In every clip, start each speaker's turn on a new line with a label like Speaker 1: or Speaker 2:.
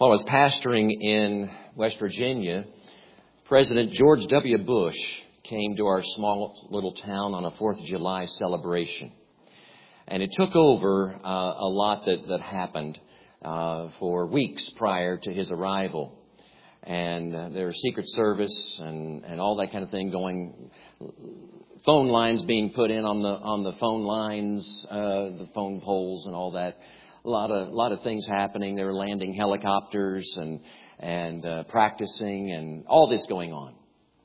Speaker 1: While I was pastoring in West Virginia, President George W. Bush came to our small little town on a 4th of July celebration. And it took over a lot that happened for weeks prior to his arrival. And there was Secret Service and all that kind of thing going, phone lines being put in on the phone lines, the phone poles and all that. A lot of things happening. They were landing helicopters and practicing and all this going on.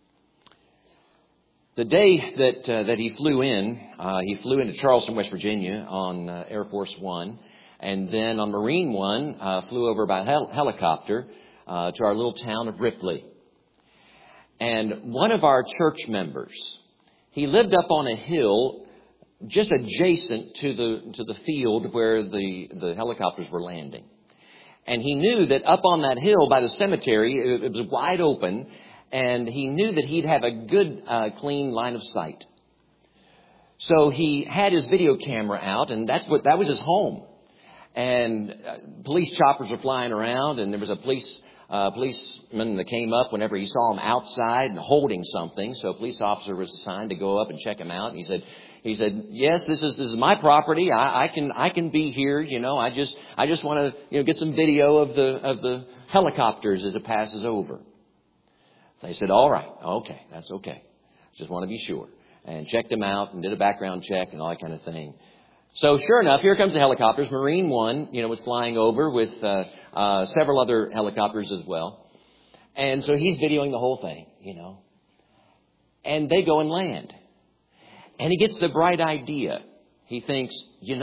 Speaker 1: The day that he flew into Charleston, West Virginia on Air Force One, and then on Marine One flew over by helicopter to our little town of Ripley. And one of our church members, he lived up on a hill just adjacent to the field where the helicopters were landing. And he knew that up on that hill by the cemetery, it was wide open, and he knew that he'd have a good, clean line of sight. So he had his video camera out, and that was his home. And police choppers were flying around, and there was a policeman that came up whenever he saw him outside and holding something. So a police officer was assigned to go up and check him out. And he said, yes, this is my property. I can be here. I just want to, get some video of the helicopters as it passes over. They said, all right. Okay. That's okay. Just want to be sure. And checked them out and did a background check and all that kind of thing. So sure enough, here comes the helicopters. Marine One, was flying over with, several other helicopters as well. And so he's videoing the whole thing, and they go and land. And he gets the bright idea. He thinks,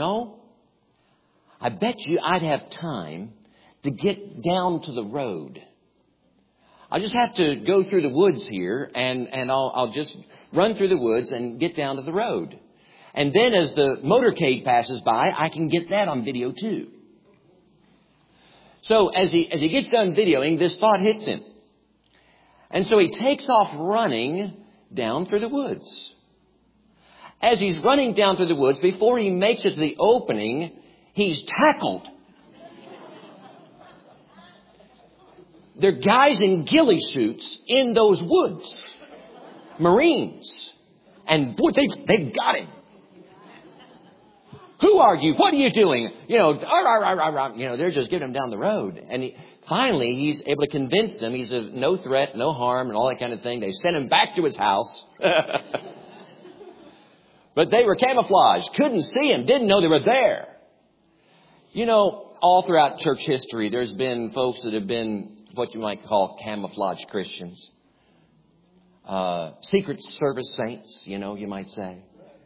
Speaker 1: I bet you I'd have time to get down to the road. I'll just have to go through the woods here and I'll just run through the woods and get down to the road. And then as the motorcade passes by, I can get that on video too. So as he gets done videoing, this thought hits him. And so he takes off running down through the woods. As he's running down through the woods, before he makes it to the opening, he's tackled. There are guys in ghillie suits in those woods. Marines. And boy, they've got him. Who are you? What are you doing? They're just getting him down the road. And finally, he's able to convince them he's of no threat, no harm, and all that kind of thing. They sent him back to his house. But they were camouflaged. Couldn't see him. Didn't know they were there. All throughout church history, there's been folks that have been what you might call camouflage Christians. Secret Service saints, you might say.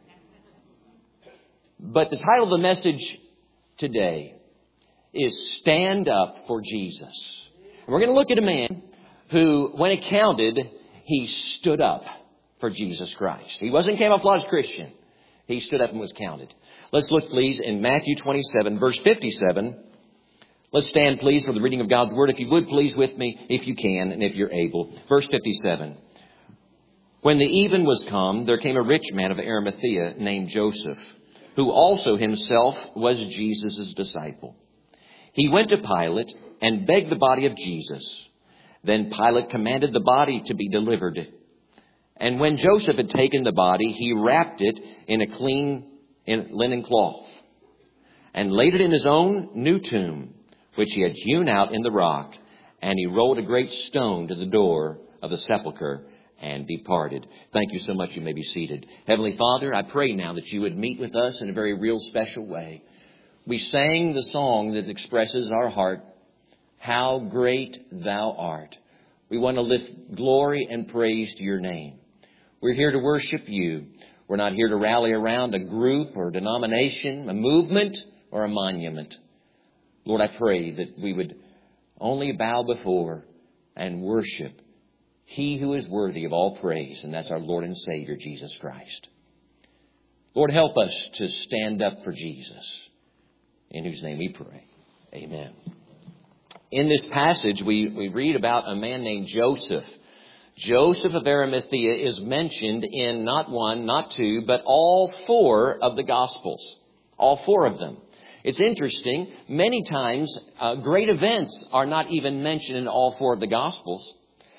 Speaker 1: But the title of the message today is Stand Up for Jesus. And we're going to look at a man who, when it counted, he stood up for Jesus Christ. He wasn't a camouflaged Christian. He stood up and was counted. Let's look, please, in Matthew 27, verse 57. Let's stand, please, for the reading of God's Word. If you would, please, with me, if you can and if you're able. Verse 57. When the even was come, there came a rich man of Arimathea named Joseph, who also himself was Jesus' disciple. He went to Pilate and begged the body of Jesus. Then Pilate commanded the body to be delivered. And when Joseph had taken the body, he wrapped it in a clean linen cloth and laid it in his own new tomb, which he had hewn out in the rock. And he rolled a great stone to the door of the sepulchre and departed. Thank you so much. You may be seated. Heavenly Father, I pray now that you would meet with us in a very real special way. We sang the song that expresses our heart, How Great Thou Art. We want to lift glory and praise to your name. We're here to worship you. We're not here to rally around a group or denomination, a movement or a monument. Lord, I pray that we would only bow before and worship He who is worthy of all praise, and that's our Lord and Savior, Jesus Christ. Lord, help us to stand up for Jesus, in whose name we pray. Amen. In this passage, we read about a man named Joseph. Joseph of Arimathea is mentioned in not one, not two, but all four of the Gospels. All four of them. It's interesting. Many times, great events are not even mentioned in all four of the Gospels.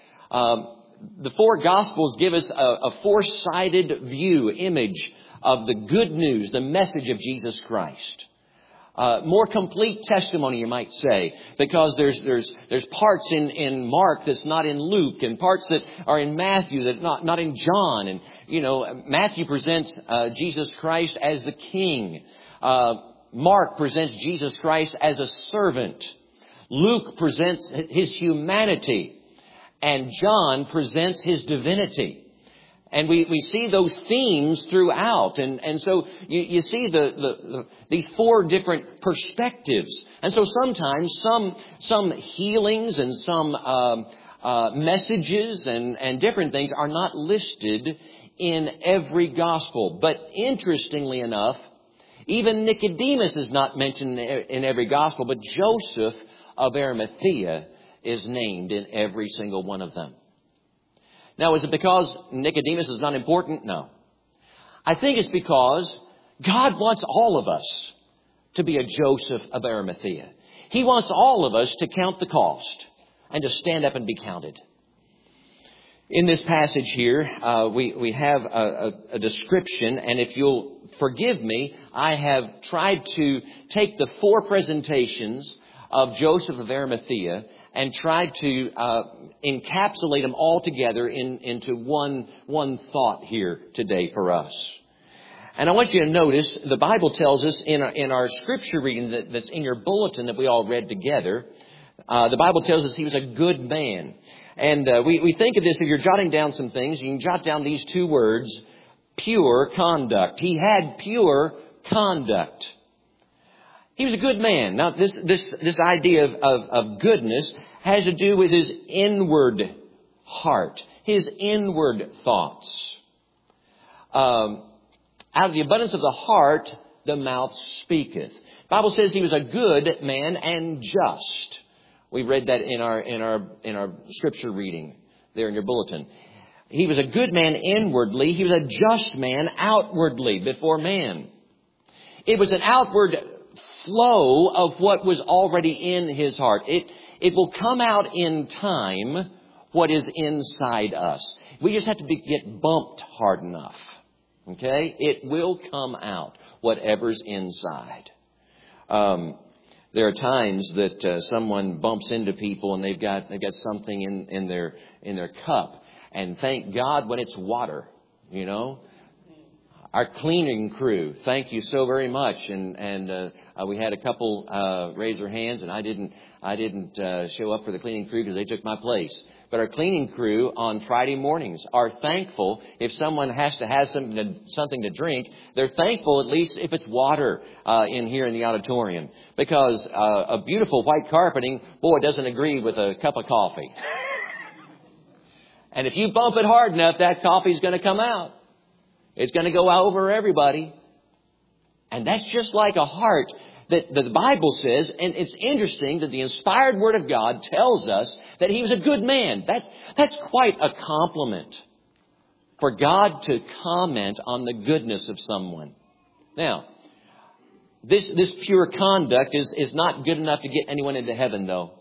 Speaker 1: The four Gospels give us a four-sided view, image of the good news, the message of Jesus Christ. More complete testimony, you might say, because there's parts in Mark that's not in Luke, and parts that are in Matthew that not in John. And Matthew presents Jesus Christ as the King. Mark presents Jesus Christ as a servant. Luke presents His humanity, and John presents His divinity. And we see those themes throughout. And so you see these four different perspectives. And so sometimes some healings and some messages and different things are not listed in every gospel. But interestingly enough, even Nicodemus is not mentioned in every gospel, but Joseph of Arimathea is named in every single one of them. Now, is it because Nicodemus is not important? No. I think it's because God wants all of us to be a Joseph of Arimathea. He wants all of us to count the cost and to stand up and be counted. In this passage here, we have a description, and if you'll forgive me, I have tried to take the four presentations of Joseph of Arimathea and tried to encapsulate them all together into one thought here today for us. And I want you to notice the Bible tells us in our scripture reading that's in your bulletin that we all read together, the Bible tells us he was a good man. And we think of this, if you're jotting down some things, you can jot down these two words, pure conduct. He had pure conduct. He was a good man. Now, this idea of goodness has to do with his inward heart, his inward thoughts. Out of the abundance of the heart, the mouth speaketh. The Bible says he was a good man and just. We read that in our scripture reading there in your bulletin. He was a good man inwardly. He was a just man outwardly before man. It was an outward flow of what was already in his heart. It will come out in time what is inside us. We just have to get bumped hard enough. Okay? It will come out, whatever's inside. There are times that someone bumps into people and they've got something in their cup. And thank God when it's water, Our cleaning crew, thank you so very much. And we had a couple raise their hands, and I didn't show up for the cleaning crew because they took my place. But our cleaning crew on Friday mornings are thankful if someone has to have something to drink. They're thankful at least if it's water in here in the auditorium, because a beautiful white carpeting, boy, doesn't agree with a cup of coffee. And if you bump it hard enough, that coffee's going to come out. It's going to go over everybody. And that's just like a heart that the Bible says. And it's interesting that the inspired Word of God tells us that he was a good man. That's quite a compliment for God to comment on the goodness of someone. Now, this pure conduct is not good enough to get anyone into heaven, though.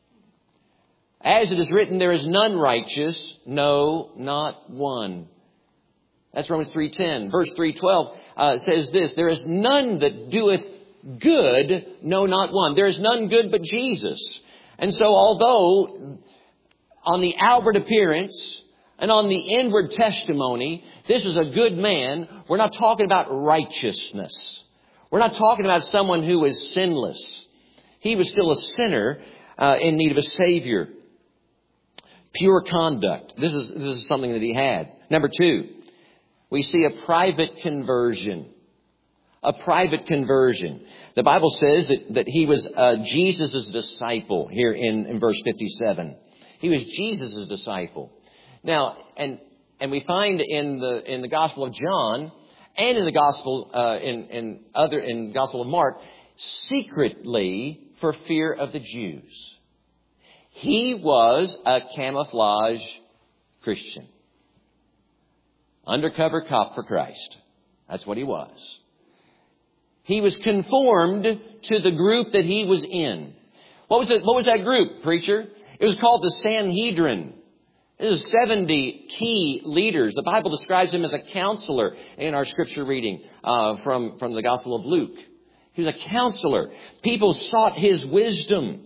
Speaker 1: As it is written, there is none righteous, no, not one. That's Romans 3:10. Verse 3:12 says this, there is none that doeth good, no, not one. There is none good but Jesus. And so although on the outward appearance and on the inward testimony, this is a good man, we're not talking about righteousness. We're not talking about someone who is sinless. He was still a sinner in need of a Savior. Pure conduct. This is something that he had. Number 2. We see a private conversion. A private conversion. The Bible says that he was Jesus' disciple here in verse 57. He was Jesus' disciple. Now, and we find in the Gospel of John and in the Gospel in the Gospel of Mark, secretly for fear of the Jews. He was a camouflage Christian. Undercover cop for Christ. That's what he was. He was conformed to the group that he was in. What was that group, preacher? It was called the Sanhedrin. This is 70 key leaders. The Bible describes him as a counselor in our scripture reading from the Gospel of Luke. He was a counselor. People sought his wisdom.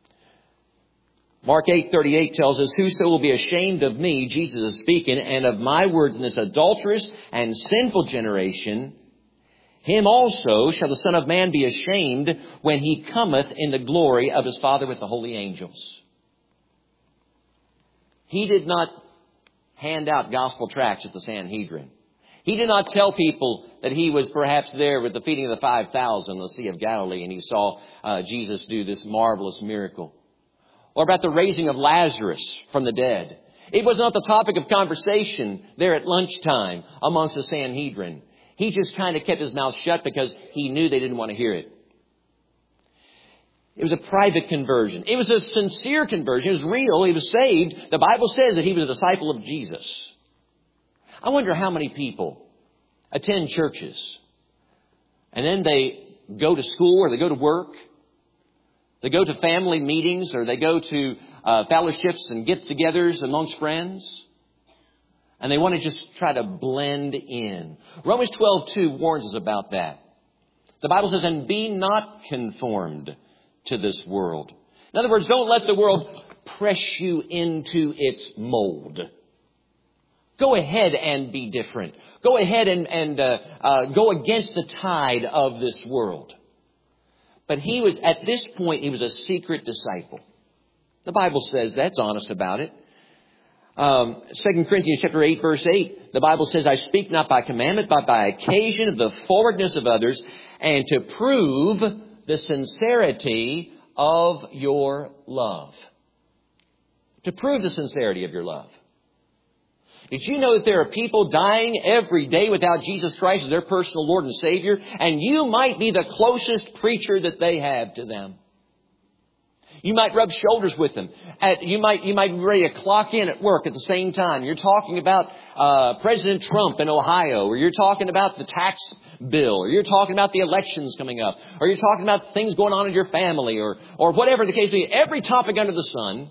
Speaker 1: Mark 8:38 tells us, "Whoso will be ashamed of me," Jesus is speaking, "and of my words in this adulterous and sinful generation, him also shall the Son of Man be ashamed when he cometh in the glory of his Father with the holy angels." He did not hand out gospel tracts at the Sanhedrin. He did not tell people that he was perhaps there with the feeding of the 5,000 on the Sea of Galilee and he saw Jesus do this marvelous miracle. Or about the raising of Lazarus from the dead. It was not the topic of conversation there at lunchtime amongst the Sanhedrin. He just kind of kept his mouth shut because he knew they didn't want to hear it. It was a private conversion. It was a sincere conversion. It was real. He was saved. The Bible says that he was a disciple of Jesus. I wonder how many people attend churches and then they go to school or they go to work. They go to family meetings or they go to fellowships and get-togethers amongst friends. And they want to just try to blend in. Romans 12:2 warns us about that. The Bible says, "And be not conformed to this world." In other words, don't let the world press you into its mold. Go ahead and be different. Go ahead and go against the tide of this world. But at this point, he was a secret disciple. The Bible says that's honest about it. 2 Corinthians chapter 8, verse 8, the Bible says, "I speak not by commandment, but by occasion of the forwardness of others, and to prove the sincerity of your love." To prove the sincerity of your love. Did you know that there are people dying every day without Jesus Christ as their personal Lord and Savior? And you might be the closest preacher that they have to them. You might rub shoulders with them. You might be ready to clock in at work at the same time. You're talking about President Trump in Ohio, or you're talking about the tax bill, or you're talking about the elections coming up, or you're talking about things going on in your family, or whatever the case may be. Every topic under the sun,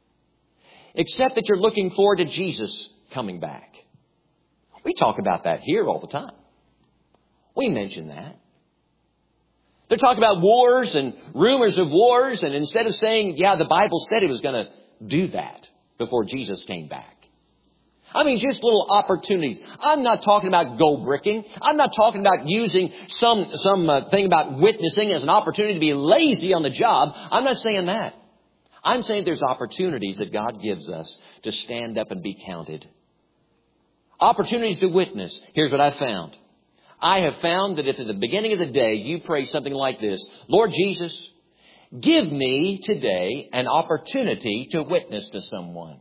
Speaker 1: except that you're looking forward to Jesus coming back. We talk about that here all the time. We mention that. They're talking about wars and rumors of wars. And instead of saying, yeah, the Bible said it was going to do that before Jesus came back. I mean, just little opportunities. I'm not talking about gold bricking. I'm not talking about using some thing about witnessing as an opportunity to be lazy on the job. I'm not saying that. I'm saying there's opportunities that God gives us to stand up and be counted. Opportunities to witness. Here's what I found. I have found that if at the beginning of the day you pray something like this, "Lord Jesus, give me today an opportunity to witness to someone.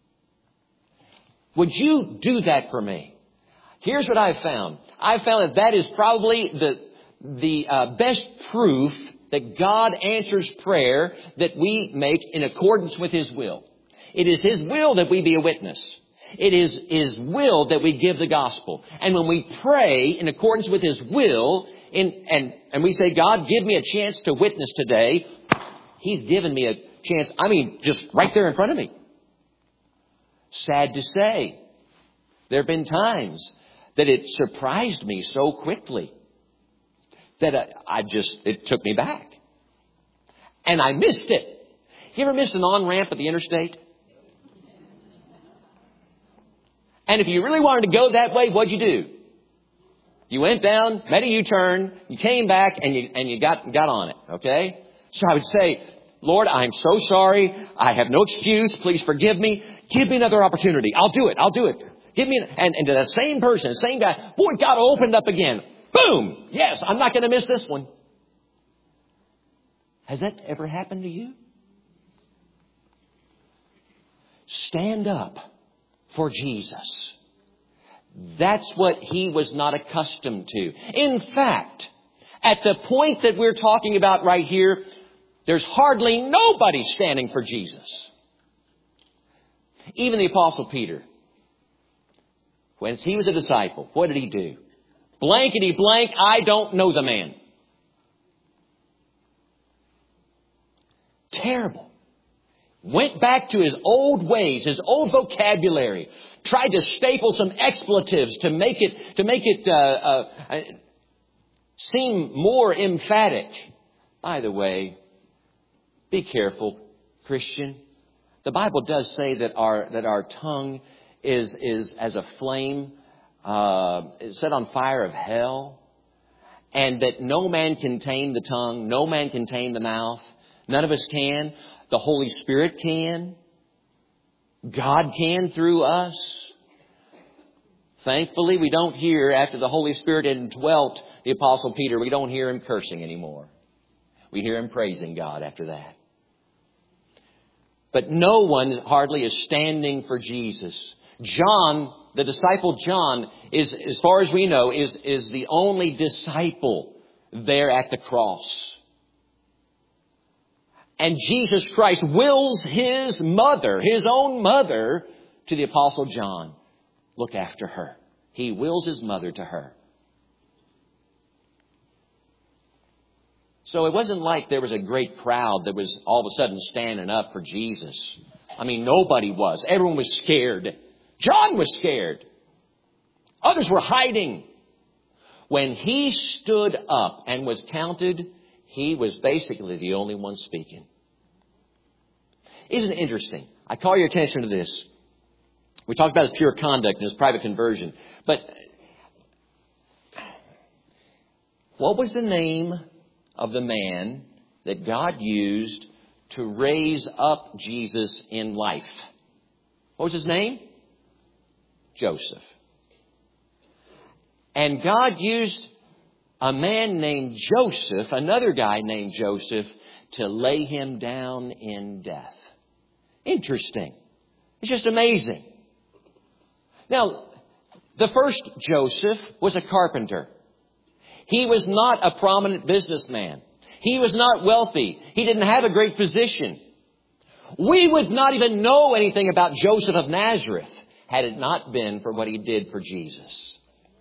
Speaker 1: Would you do that for me?" Here's what I found. I found that is probably the best proof that God answers prayer that we make in accordance with His will. It is His will that we be a witness. It is His will that we give the gospel. And when we pray in accordance with His will, and we say, "God, give me a chance to witness today," He's given me a chance. I mean, just right there in front of me. Sad to say, there have been times that it surprised me so quickly that it took me back. And I missed it. You ever missed an on-ramp at the interstate? And if you really wanted to go that way, what'd you do? You went down, made a U-turn, you came back, and you got on it, okay? So I would say, "Lord, I'm so sorry. I have no excuse. Please forgive me. Give me another opportunity. I'll do it. Give me," and to that same person, the same guy, boy, God opened up again. Boom! Yes, I'm not going to miss this one. Has that ever happened to you? Stand up for Jesus. That's what He was not accustomed to. In fact, at the point that we're talking about right here, there's hardly nobody standing for Jesus. Even the Apostle Peter, when he was a disciple, what did he do? Blankety blank, I don't know the man. Terrible. Went back to his old ways, his old vocabulary. Tried to staple some expletives to make it seem more emphatic. By the way, be careful, Christian. The Bible does say that our tongue is as a flame set on fire of hell, and that no man can tame the tongue, no man can tame the mouth. None of us can. The Holy Spirit can. God can through us. Thankfully, we don't hear, after the Holy Spirit indwelt the Apostle Peter, we don't hear him cursing anymore. We hear him praising God after that. But no one hardly is standing for Jesus. John, the disciple John, is, as far as we know, is the only disciple there at the cross. And Jesus Christ wills his mother, his own mother, to the Apostle John. Look after her. He wills his mother to her. So it wasn't like there was a great crowd that was all of a sudden standing up for Jesus. I mean, nobody was. Everyone was scared. John was scared. Others were hiding. When he stood up and was counted, he was basically the only one speaking. Isn't it interesting? I call your attention to this. We talked about his pure conduct and his private conversion. But what was the name of the man that God used to raise up Jesus in life? What was his name? Joseph. And God used a man named Joseph, another guy named Joseph, to lay him down in death. Interesting. It's just amazing. Now, the first Joseph was a carpenter. He was not a prominent businessman. He was not wealthy. He didn't have a great position. We would not even know anything about Joseph of Nazareth had it not been for what he did for Jesus.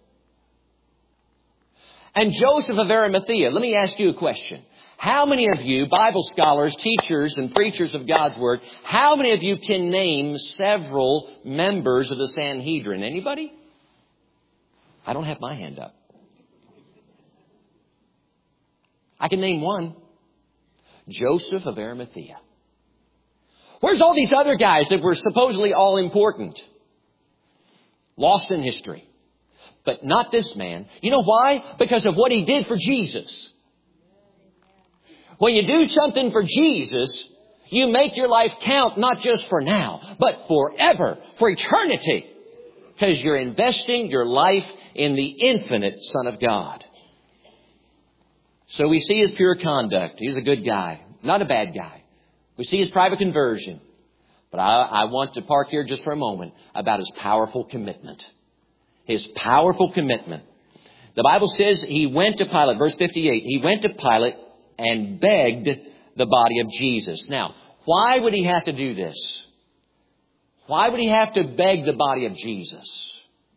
Speaker 1: And Joseph of Arimathea, let me ask you a question. How many of you, Bible scholars, teachers, and preachers of God's Word, how many of you can name several members of the Sanhedrin? Anybody? I don't have my hand up. I can name one. Joseph of Arimathea. Where's all these other guys that were supposedly all important? Lost in history. But not this man. You know why? Because of what he did for Jesus. When you do something for Jesus, you make your life count not just for now, but forever, for eternity. Because you're investing your life in the infinite Son of God. So we see his pure conduct. He's a good guy, not a bad guy. We see his private conversion. But I want to park here just for a moment about his powerful commitment. His powerful commitment. The Bible says he went to Pilate, verse 58, he went to Pilate and begged the body of Jesus. Now, why would he have to do this? Why would he have to beg the body of Jesus?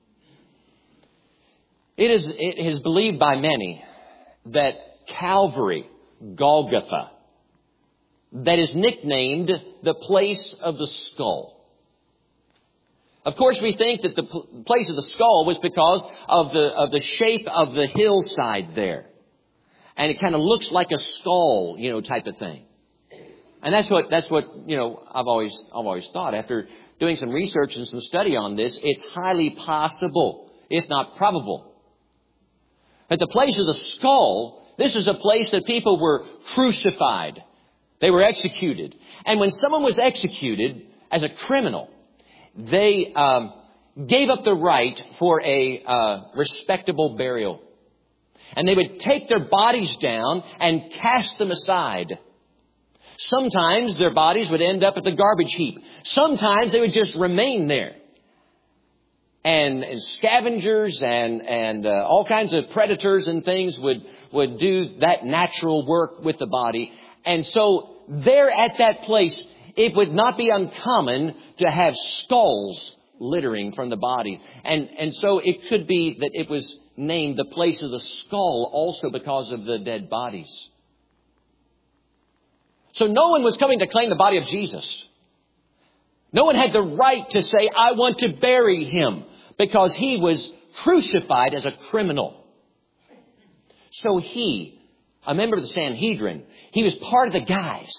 Speaker 1: It is believed by many that Calvary, Golgotha, that is nicknamed the place of the skull. Of course, we think that the place of the skull was because of the shape of the hillside there. And it kind of looks like a skull, type of thing. And that's what, I've always thought. After doing some research and some study on this, it's highly possible, if not probable, that the place of the skull, this is a place that people were crucified. They were executed. And when someone was executed as a criminal, they gave up the right for a respectable burial. And they would take their bodies down and cast them aside. Sometimes their bodies would end up at the garbage heap. Sometimes they would just remain there. And scavengers and all kinds of predators and things would do that natural work with the body. And so there at that place, it would not be uncommon to have skulls littering from the body. And so it could be that it was named the place of the skull also because of the dead bodies. So no one was coming to claim the body of Jesus. No one had the right to say, I want to bury him, because he was crucified as a criminal. So he, a member of the Sanhedrin, he was part of the guys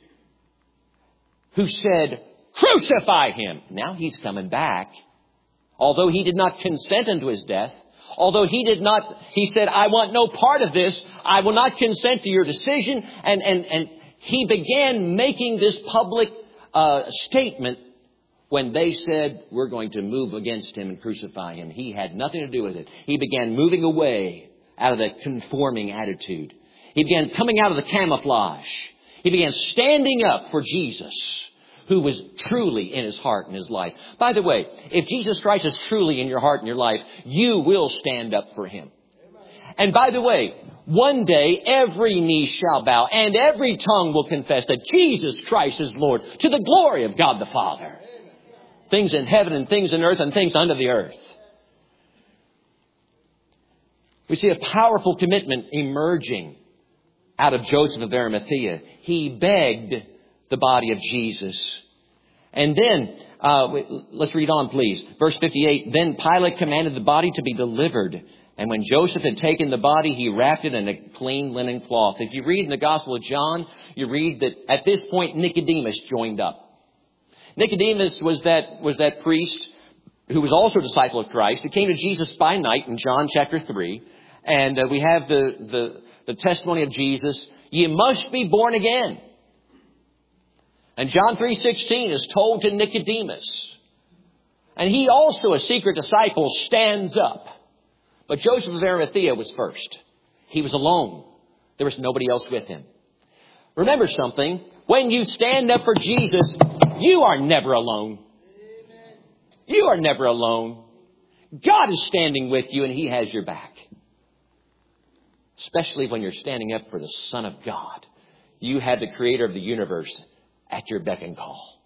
Speaker 1: who said, crucify him. Now he's coming back. Although he did not consent unto his death, although he said, I want no part of this. I will not consent to your decision. And he began making this public statement when they said, we're going to move against him and crucify him. He had nothing to do with it. He began moving away out of that conforming attitude. He began coming out of the camouflage. He began standing up for Jesus, who was truly in his heart and his life. By the way, if Jesus Christ is truly in your heart and your life, you will stand up for him. And by the way, one day every knee shall bow and every tongue will confess that Jesus Christ is Lord, to the glory of God the Father. Things in heaven and things in earth and things under the earth. We see a powerful commitment emerging out of Joseph of Arimathea. He begged the body of Jesus. And then, let's read on, please. Verse 58, then Pilate commanded the body to be delivered. And when Joseph had taken the body, he wrapped it in a clean linen cloth. If you read in the Gospel of John, you read that at this point Nicodemus joined up. Nicodemus was that priest who was also a disciple of Christ, who came to Jesus by night in John chapter 3. And we have the testimony of Jesus. You must be born again. And John 3:16 is told to Nicodemus. And he also, a secret disciple, stands up. But Joseph of Arimathea was first. He was alone. There was nobody else with him. Remember something. When you stand up for Jesus, you are never alone. You are never alone. God is standing with you and he has your back. Especially when you're standing up for the Son of God. You have the Creator of the universe at your beck and call.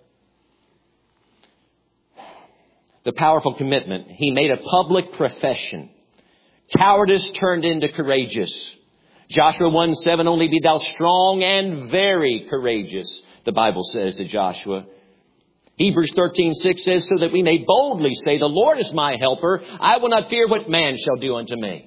Speaker 1: The powerful commitment. He made a public profession. Cowardice turned into courageous. Joshua 1:7, only be thou strong and very courageous, the Bible says to Joshua. Hebrews 13:6 says, so that we may boldly say, the Lord is my helper. I will not fear what man shall do unto me.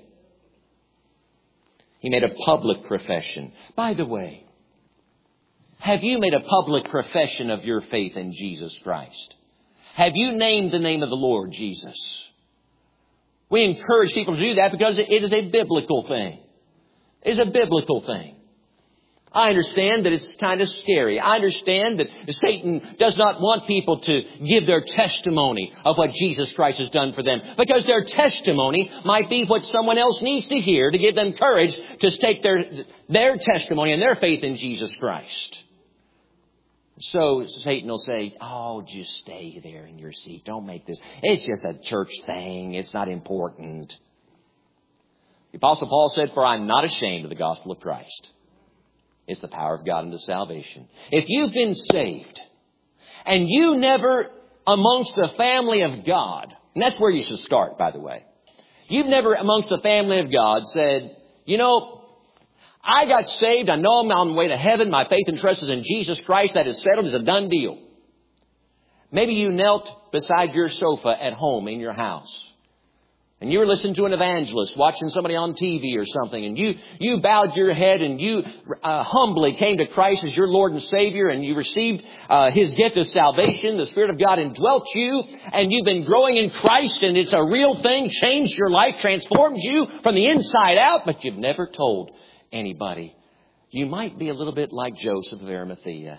Speaker 1: He made a public profession. By the way, have you made a public profession of your faith in Jesus Christ? Have you named the name of the Lord Jesus? We encourage people to do that because it is a biblical thing. It is a biblical thing. I understand that it's kind of scary. I understand that Satan does not want people to give their testimony of what Jesus Christ has done for them, because their testimony might be what someone else needs to hear to give them courage to stake their testimony and their faith in Jesus Christ. So Satan will say, oh, just stay there in your seat. Don't make this. It's just a church thing. It's not important. The Apostle Paul said, for I'm not ashamed of the gospel of Christ. It's the power of God unto salvation. If you've been saved and you never amongst the family of God, and that's where you should start, by the way. You've never amongst the family of God said, you know, I got saved. I know I'm on the way to heaven. My faith and trust is in Jesus Christ. That is settled. It's a done deal. Maybe you knelt beside your sofa at home in your house. And you were listening to an evangelist, watching somebody on TV or something. And you bowed your head and you humbly came to Christ as your Lord and Savior. And you received His gift of salvation. The Spirit of God indwelt you. And you've been growing in Christ. And it's a real thing. Changed your life. Transformed you from the inside out. But you've never told anybody. You might be a little bit like Joseph of Arimathea.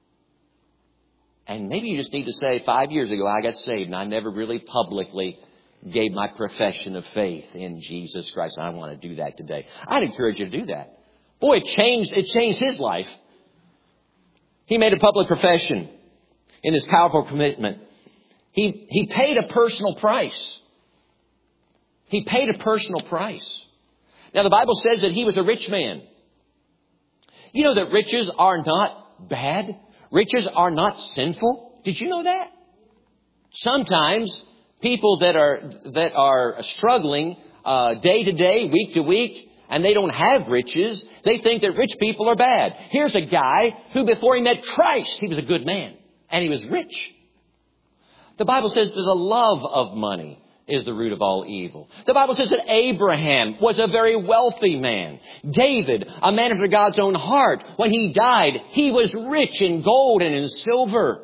Speaker 1: And maybe you just need to say, 5 years ago I got saved and I never really publicly gave my profession of faith in Jesus Christ. I want to do that today. I'd encourage you to do that. Boy, it changed his life. He made a public profession in his powerful commitment. He paid a personal price. He paid a personal price. Now, the Bible says that he was a rich man. You know that riches are not bad. Riches are not sinful. Did you know that? Sometimes people that are struggling day to day, week to week, and they don't have riches. They think that rich people are bad. Here's a guy who before he met Christ, he was a good man and he was rich. The Bible says that the love of money is the root of all evil. The Bible says that Abraham was a very wealthy man. David, a man after God's own heart, when he died, he was rich in gold and in silver.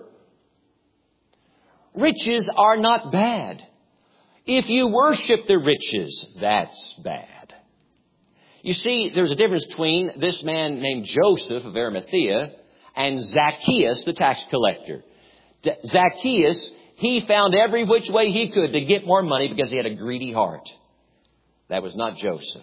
Speaker 1: Riches are not bad. If you worship the riches, that's bad. You see, there's a difference between this man named Joseph of Arimathea and Zacchaeus, the tax collector. Zacchaeus, he found every which way he could to get more money because he had a greedy heart. That was not Joseph.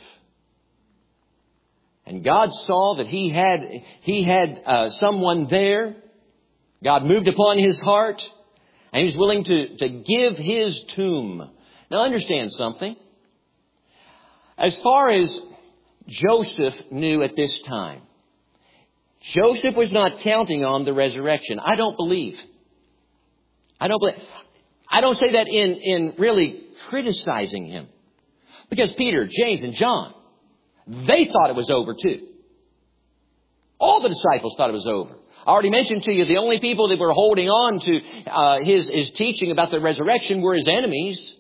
Speaker 1: And God saw that he had someone there. God moved upon his heart, and he was willing to give his tomb. Now understand something. As far as Joseph knew at this time, Joseph was not counting on the resurrection. I don't believe. I don't say that in really criticizing him. Because Peter, James, and John, they thought it was over too. All the disciples thought it was over. I already mentioned to you the only people that were holding on to his teaching about the resurrection were his enemies.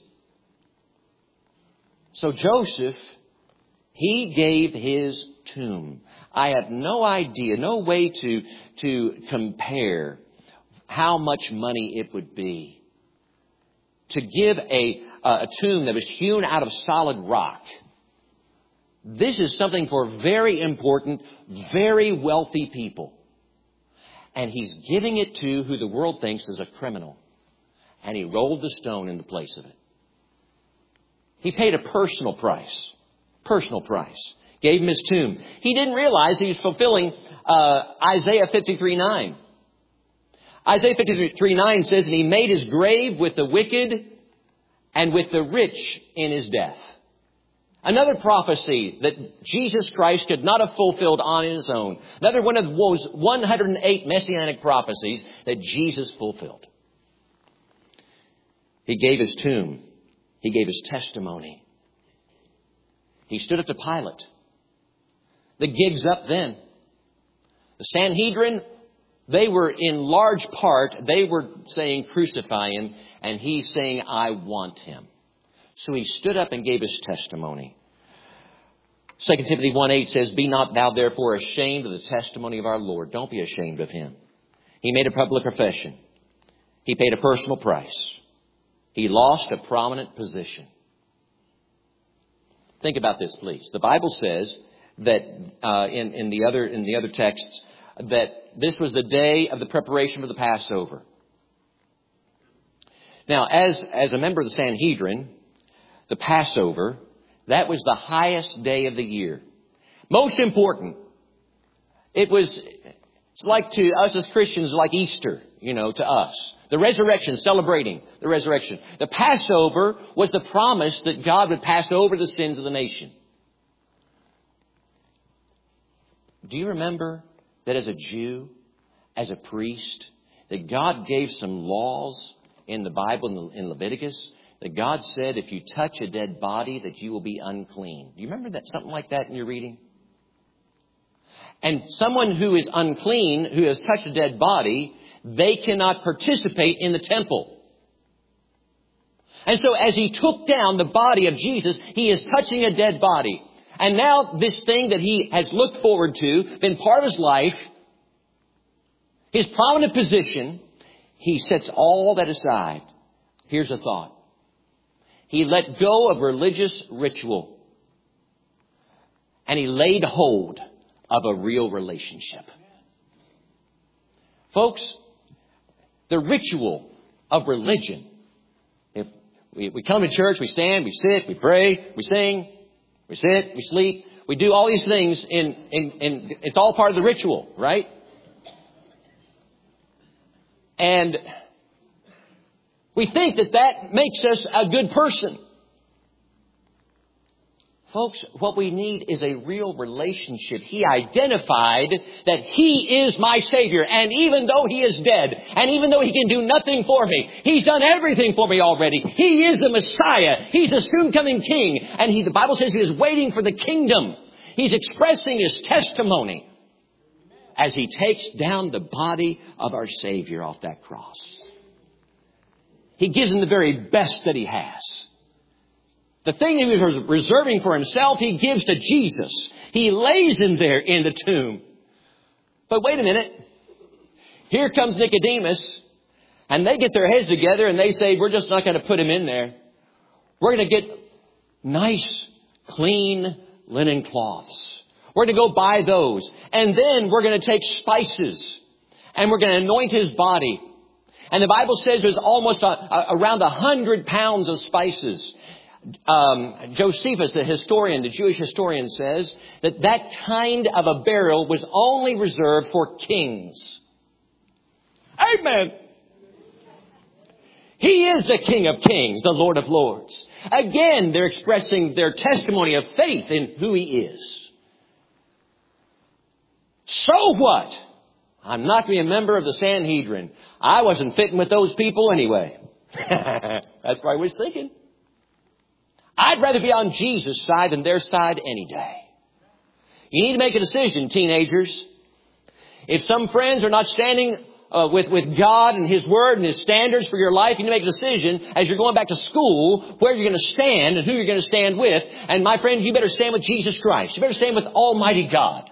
Speaker 1: So Joseph, he gave his tomb. I have no idea, no way to compare how much money it would be to give a tomb that was hewn out of solid rock. This is something for very important, very wealthy people. And he's giving it to who the world thinks is a criminal. And he rolled the stone in the place of it. He paid a personal price. Personal price. Gave him his tomb. He didn't realize he was fulfilling Isaiah 53:9. Isaiah 53:9 says, and he made his grave with the wicked and with the rich in his death. Another prophecy that Jesus Christ could not have fulfilled on his own. Another one of those 108 messianic prophecies that Jesus fulfilled. He gave his tomb. He gave his testimony. He stood up to Pilate. The gig's up then. The Sanhedrin, they were in large part, they were saying crucify him, and he's saying I want him. So he stood up and gave his testimony. 2 Timothy 1:8 says, be not thou therefore ashamed of the testimony of our Lord. Don't be ashamed of him. He made a public profession. He paid a personal price. He lost a prominent position. Think about this, please. The Bible says that in the other texts that this was the day of the preparation for the Passover. Now, as a member of the Sanhedrin, the Passover, that was the highest day of the year. Most important. It's like to us as Christians, like Easter, to us. The resurrection, celebrating the resurrection. The Passover was the promise that God would pass over the sins of the nation. Do you remember that as a Jew, as a priest, that God gave some laws in the Bible, in Leviticus, that God said if you touch a dead body that you will be unclean. Do you remember that, something like that in your reading? And someone who is unclean, who has touched a dead body, they cannot participate in the temple. And so as he took down the body of Jesus, he is touching a dead body. And now this thing that he has looked forward to, been part of his life, his prominent position, he sets all that aside. Here's a thought. He let go of religious ritual. And he laid hold of a real relationship. Folks, the ritual of religion. If we come to church, we stand, we sit, we pray, we sing, we sit, we sleep. We do all these things it's all part of the ritual, right? And we think that makes us a good person. Folks, what we need is a real relationship. He identified that He is my Savior. And even though He is dead, and even though He can do nothing for me, He's done everything for me already. He is the Messiah. He's a soon coming King. And the Bible says He is waiting for the kingdom He's expressing his testimony as he takes down the body of our Savior off that cross. He gives him the very best that he has. The thing he was reserving for himself, he gives to Jesus. He lays him there in the tomb. But wait a minute. Here comes Nicodemus, and they get their heads together and they say, we're just not going to put him in there. We're going to get nice, clean linen cloths. We're going to go buy those. And then we're going to take spices and we're going to anoint his body. And the Bible says there's almost around 100 pounds of spices. Josephus, the historian, the Jewish historian, says that that kind of a burial was only reserved for kings. Amen. He is the King of Kings, the Lord of Lords. Again, they're expressing their testimony of faith in who he is. So what? I'm not going to be a member of the Sanhedrin. I wasn't fitting with those people anyway. That's what I was thinking. I'd rather be on Jesus' side than their side any day. You need to make a decision, teenagers. If some friends are not standing with God and His Word and His standards for your life, you need to make a decision as you're going back to school where you're going to stand and who you're going to stand with. And my friend, you better stand with Jesus Christ. You better stand with Almighty God.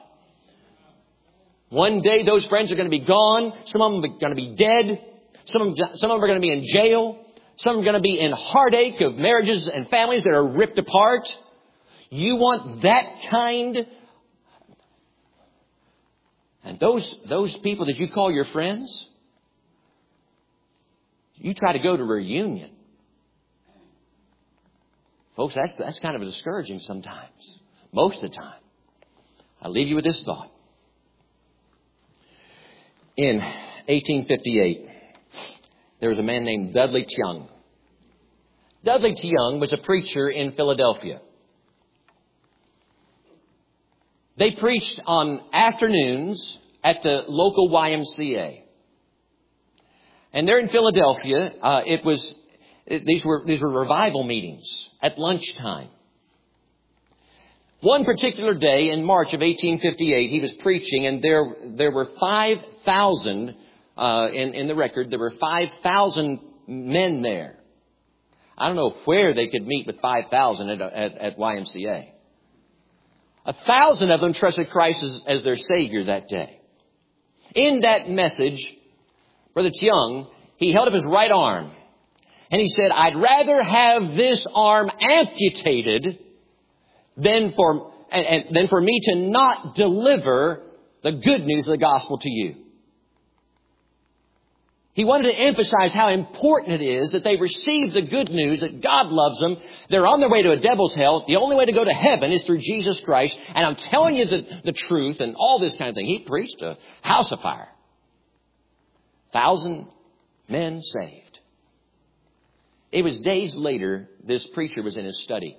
Speaker 1: One day those friends are going to be gone. Some of them are going to be dead. Some of them are going to be in jail. Some are going to be in heartache of marriages and families that are ripped apart. You want that kind? And those people that you call your friends, you try to go to a reunion. Folks, that's kind of discouraging sometimes. Most of the time. I'll leave you with this thought. In 1858, there was a man named Dudley Tiong. Dudley Tiong was a preacher in Philadelphia. They preached on afternoons at the local YMCA. And there in Philadelphia, these were revival meetings at lunchtime. One particular day in March of 1858, he was preaching, and there were 5,000 in the record. There were 5,000 men there. I don't know where they could meet with 5,000 at YMCA. 1,000 of them trusted Christ as their Savior that day. In that message, Brother Tiong, he held up his right arm, and he said, "I'd rather have this arm amputated than for me to not deliver the good news of the gospel to you." He wanted to emphasize how important it is that they receive the good news that God loves them. They're on their way to a devil's hell. The only way to go to heaven is through Jesus Christ. And I'm telling you the truth and all this kind of thing. He preached a house of fire. 1,000 men saved. It was days later, this preacher was in his study.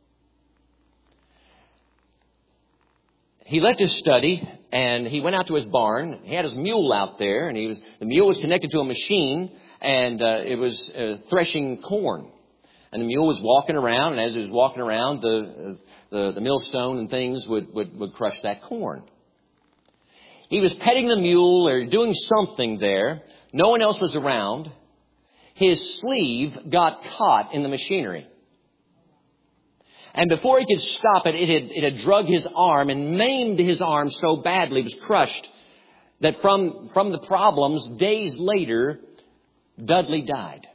Speaker 1: He left his study and he went out to his barn. He had his mule out there, and the mule was connected to a machine, and it was threshing corn. And the mule was walking around, and as he was walking around, the millstone and things would crush that corn. He was petting the mule or doing something there. No one else was around. His sleeve got caught in the machinery. And before he could stop it, it had drug his arm and maimed his arm so badly, it was crushed, that from the problems, days later, Dudley died.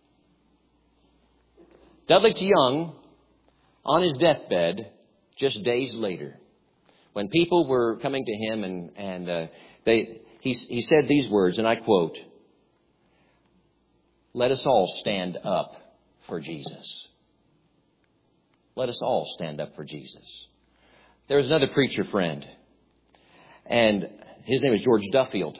Speaker 1: Dudley Tiong, on his deathbed, just days later, when people were coming to him and he said these words, and I quote, "Let us all stand up for Jesus." Let us all stand up for Jesus. There was another preacher friend, and his name was George Duffield.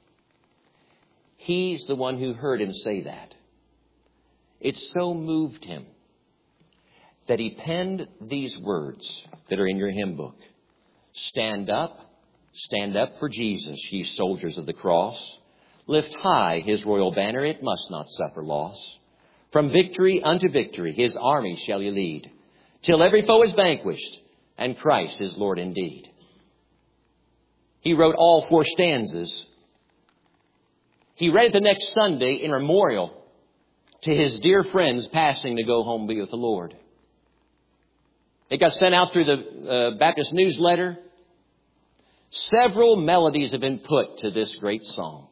Speaker 1: He's the one who heard him say that. It so moved him that he penned these words that are in your hymn book. Stand up for Jesus, ye soldiers of the cross. Lift high his royal banner, it must not suffer loss. From victory unto victory, his army shall ye lead. Till every foe is vanquished, and Christ is Lord indeed. He wrote all 4 stanzas. He read it the next Sunday in memorial to his dear friends passing to go home and be with the Lord. It got sent out through the Baptist newsletter. Several melodies have been put to this great song.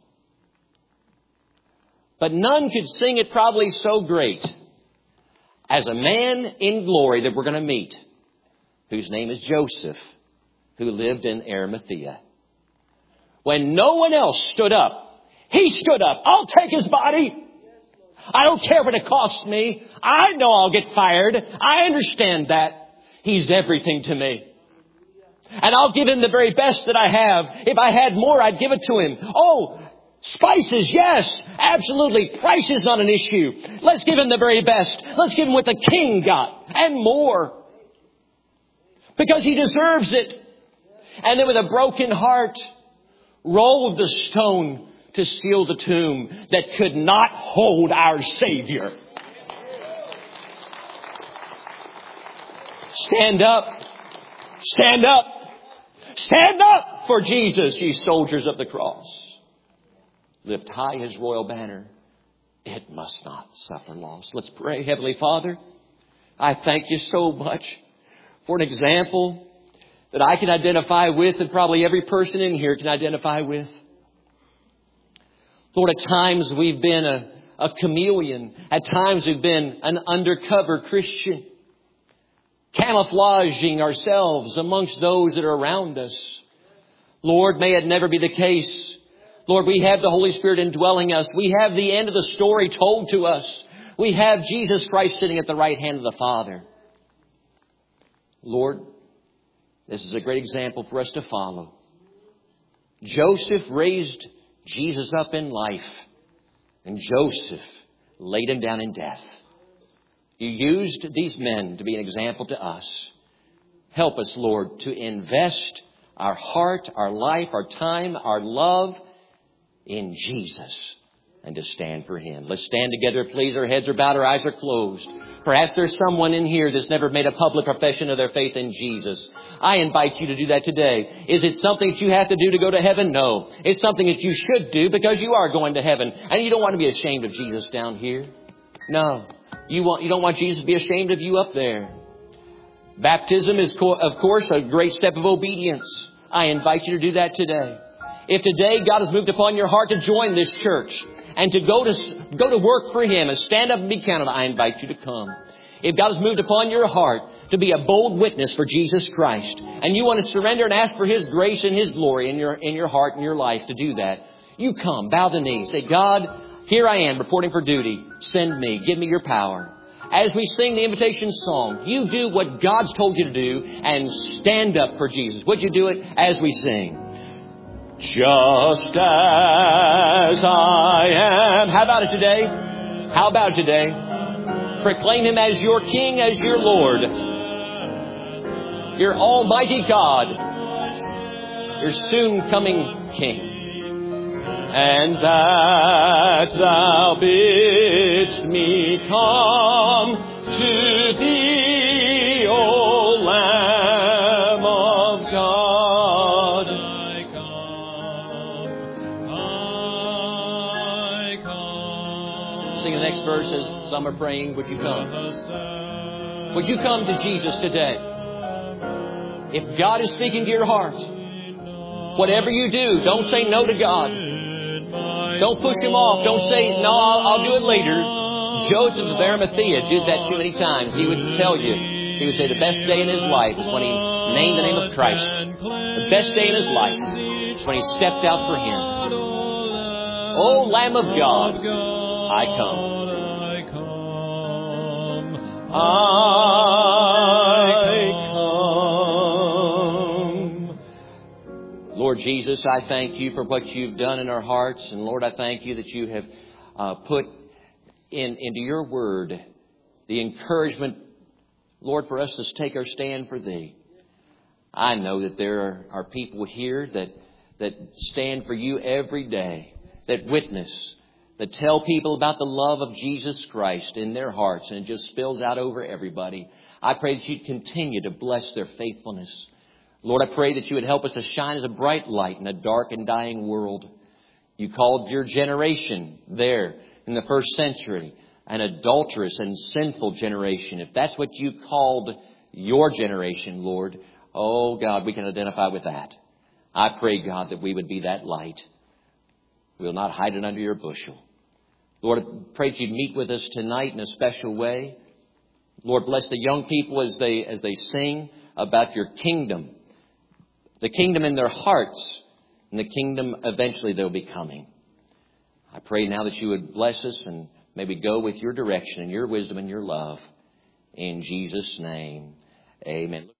Speaker 1: But none could sing it probably so great as a man in glory that we're going to meet, whose name is Joseph, who lived in Arimathea. When no one else stood up, he stood up. I'll take his body. I don't care what it costs me. I know I'll get fired. I understand that. He's everything to me. And I'll give him the very best that I have. If I had more, I'd give it to him. Oh, spices, yes, absolutely. Price is not an issue. Let's give him the very best. Let's give him what the king got and more. Because he deserves it. And then with a broken heart, rolled the stone to seal the tomb that could not hold our Savior. Stand up. Stand up. Stand up for Jesus, ye soldiers of the cross. Lift high his royal banner. It must not suffer loss. Let's pray. Heavenly Father, I thank you so much for an example that I can identify with and probably every person in here can identify with. Lord, at times we've been a chameleon. At times we've been an undercover Christian, camouflaging ourselves amongst those that are around us. Lord, may it never be the case. Lord, we have the Holy Spirit indwelling us. We have the end of the story told to us. We have Jesus Christ sitting at the right hand of the Father. Lord, this is a great example for us to follow. Joseph raised Jesus up in life, and Joseph laid him down in death. You used these men to be an example to us. Help us, Lord, to invest our heart, our life, our time, our love in Jesus and to stand for Him. Let's stand together, please. Our heads are bowed, our eyes are closed. Perhaps there's someone in here that's never made a public profession of their faith in Jesus. I invite you to do that today. Is it something that you have to do to go to heaven? No. It's something that you should do because you are going to heaven. And you don't want to be ashamed of Jesus down here. No. You don't want Jesus to be ashamed of you up there. Baptism is, of course, a great step of obedience. I invite you to do that today. If today God has moved upon your heart to join this church and to go to work for Him and stand up and be counted, I invite you to come. If God has moved upon your heart to be a bold witness for Jesus Christ and you want to surrender and ask for His grace and His glory in your heart and your life to do that, you come, bow the knee, say, God, here I am reporting for duty. Send me. Give me your power. As we sing the invitation song, you do what God's told you to do and stand up for Jesus. Would you do it as we sing? Just as I am. How about it today? How about it today? Proclaim Him as your King, as your Lord, your Almighty God, your soon coming King. And that Thou bidst me come to Thee, O Lamb of God. I come. Sing the next verse as some are praying. Would you come? Would you come to Jesus today? If God is speaking to your heart, whatever you do, don't say no to God. Don't push Him off. Don't say, no, I'll do it later. Joseph of Arimathea did that too many times. He would tell you, he would say the best day in his life is when he named the name of Christ. The best day in his life is when he stepped out for Him. O Lamb of God, I come. Lord Jesus, I thank You for what You've done in our hearts. And Lord, I thank You that You have put into Your word the encouragement, Lord, for us to take our stand for Thee. I know that there are people here that stand for You every day, that witness, that tell people about the love of Jesus Christ in their hearts, and it just spills out over everybody. I pray that you'd continue to bless their faithfulness. Lord, I pray that you would help us to shine as a bright light in a dark and dying world. You called your generation there in the first century an adulterous and sinful generation. If that's what you called your generation, Lord, oh God, we can identify with that. I pray, God, that we would be that light. We'll not hide it under your bushel. Lord, I pray that you'd meet with us tonight in a special way. Lord, bless the young people as they sing about your kingdom. The kingdom in their hearts, and the kingdom eventually they'll be coming. I pray now that you would bless us and maybe go with your direction and your wisdom and your love. In Jesus' name, amen.